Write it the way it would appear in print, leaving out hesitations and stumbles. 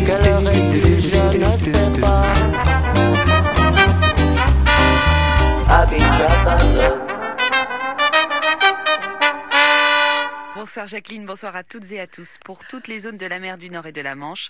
Quelle heure est-il, je ne sais pas. Bonsoir Jacqueline, bonsoir à toutes et à tous. Pour toutes les zones de la mer du Nord et de la Manche,